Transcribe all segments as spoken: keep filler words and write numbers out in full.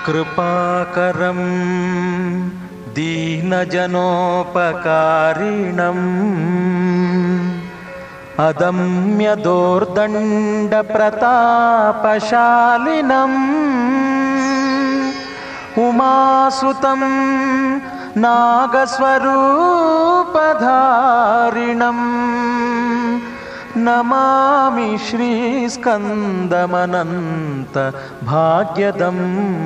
ಕೃಪಾಕರಂ ದೀನಜನೋಪಕಾರಿಣಂ ಅದಮ್ಯ ದೋರ್ದಂಡ ಪ್ರತಾಪಶಾಲಿನಂ ಉಮಾಸುತಂ ನಾಗಸ್ವರೂಪಧಾರಿಣಂ ನಮಾಮಿ ಶ್ರೀಸ್ಕಂದಮನಂತ ಭಾಗ್ಯದಂ.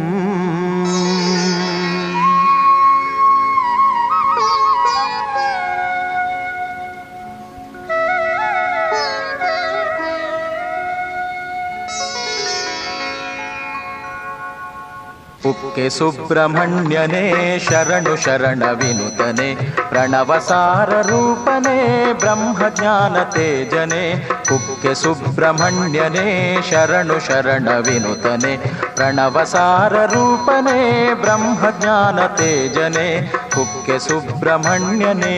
ಕುಕ್ಕೆ ಸುಬ್ರಹ್ಮಣ್ಯನೇ ಶರಣು ಶರಣ ವಿನುತನೆ ಪ್ರಣವಸಾರ ರೂಪನೇ ಬ್ರಹ್ಮಜ್ಞಾನ ತೇಜನೆ. ಕುಕ್ಕೆ ಸುಬ್ರಹ್ಮಣ್ಯನೇ ಶರಣು ಶರಣ ವಿನುತನೆ ಪ್ರಣವಸಾರ ರೂಪನೇ ಬ್ರಹ್ಮಜ್ಞಾನ ತೇಜನೆ. ಕುಕ್ಕೆ ಸುಬ್ರಹ್ಮಣ್ಯನೇ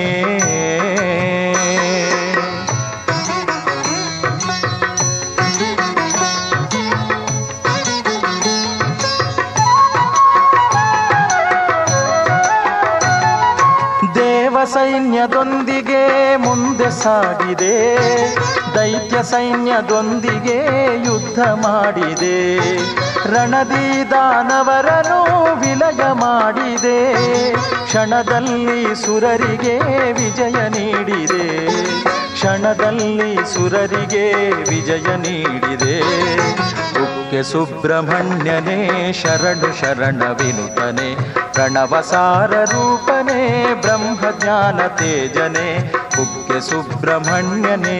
ಸೈನ್ಯದೊಂದಿಗೆ ಮುಂದೆ ಸಾಗಿದೆ, ದೈತ್ಯ ಸೈನ್ಯದೊಂದಿಗೆ ಯುದ್ಧ ಮಾಡಿದೆ, ರಣದಿ ದಾನವರನು ವಿಲಯ ಮಾಡಿದೆ, ಕ್ಷಣದಲ್ಲಿ ಸುರರಿಗೆ ವಿಜಯ ನೀಡಿದೆ, ಕ್ಷಣದಲ್ಲಿ ಸುರರಿಗೆ ವಿಜಯ ನೀಡಿದೆ. ಕುಕ್ಕೆ ಸುಬ್ರಹ್ಮಣ್ಯನೇ ಶರಣು ಶರಣ ವಿನುತನೆ ಪ್ರಣವಸಾರ ರೂಪನೇ ಬ್ರಹ್ಮಜ್ಞಾನ ತೇಜನೆ. ಕುಕ್ಕೆ ಸುಬ್ರಹ್ಮಣ್ಯನೇ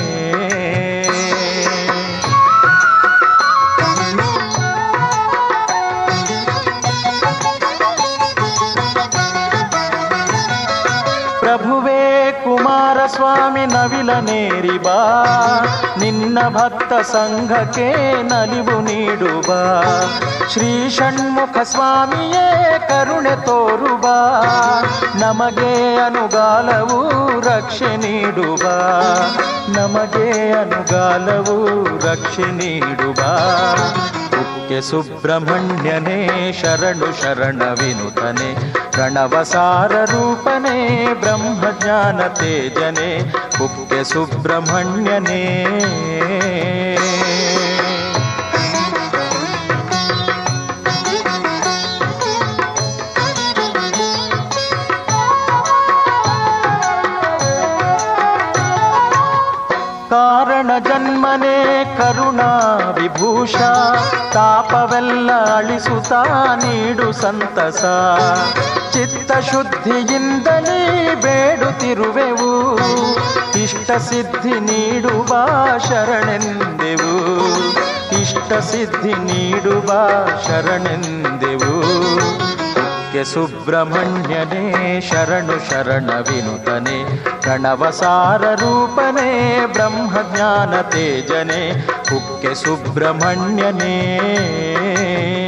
ಪ್ರಭುವೇ ಕುಮಾರಸ್ವಾಮಿ ನವಿಲನೇರಿ ಬಾ, ನಿನ್ನ ಭಕ್ತ ಸಂಘಕ್ಕೆ ನಲಿವು ನೀಡುವ. ಶ್ರೀ ಷಣ್ಮುಖ ಸ್ವಾಮಿಯೇ ಕರುಣೆ ತೋರುವ, ನಮಗೆ ಅನುಗಾಲವು ರಕ್ಷೆ ನೀಡುವ, ನಮಗೆ ಅನುಗಾಲವು ರಕ್ಷೆ ನೀಡುವ. ಕುಕ್ಕೆ ಸುಬ್ರಹ್ಮಣ್ಯನೇ ಶರಣು ಶರಣ ವಿನುತನೆ ಪ್ರಣವಸಾರ ರೂಪನೇ ಬ್ರಹ್ಮಜ್ಞಾನ ತೇಜನೆ. ಕುಕ್ಕೆ ಸುಬ್ರಹ್ಮಣ್ಯನೇ ಕಾರಣ ಜನ್ಮನೇ ಕರುಣಾ ವಿಭೂಷ, ತಾಪವೆಲ್ಲ ಅಳಿಸುತ್ತಾ ನೀಡು ಸಂತಸ. ಚಿತ್ತಶುದ್ಧಿಯಿಂದಲೇ ಬೇಡುತ್ತಿರುವೆವು, ಇಷ್ಟ ಸಿದ್ಧಿ ನೀಡುವ ಶರಣೆಂದೆವು, ಇಷ್ಟ ಸಿದ್ಧಿ ನೀಡುವ ಶರಣೆಂದೆವು. ಕುಕ್ಕೆ ಸುಬ್ರಹ್ಮಣ್ಯನೇ ಶರಣು ಶರಣ ವಿನುತನೆ ಪ್ರಣವಸಾರ ರೂಪನೇ ಬ್ರಹ್ಮಜ್ಞಾನ ತೇಜನೆ. ಕುಕ್ಕೆ ಸುಬ್ರಹ್ಮಣ್ಯನೇ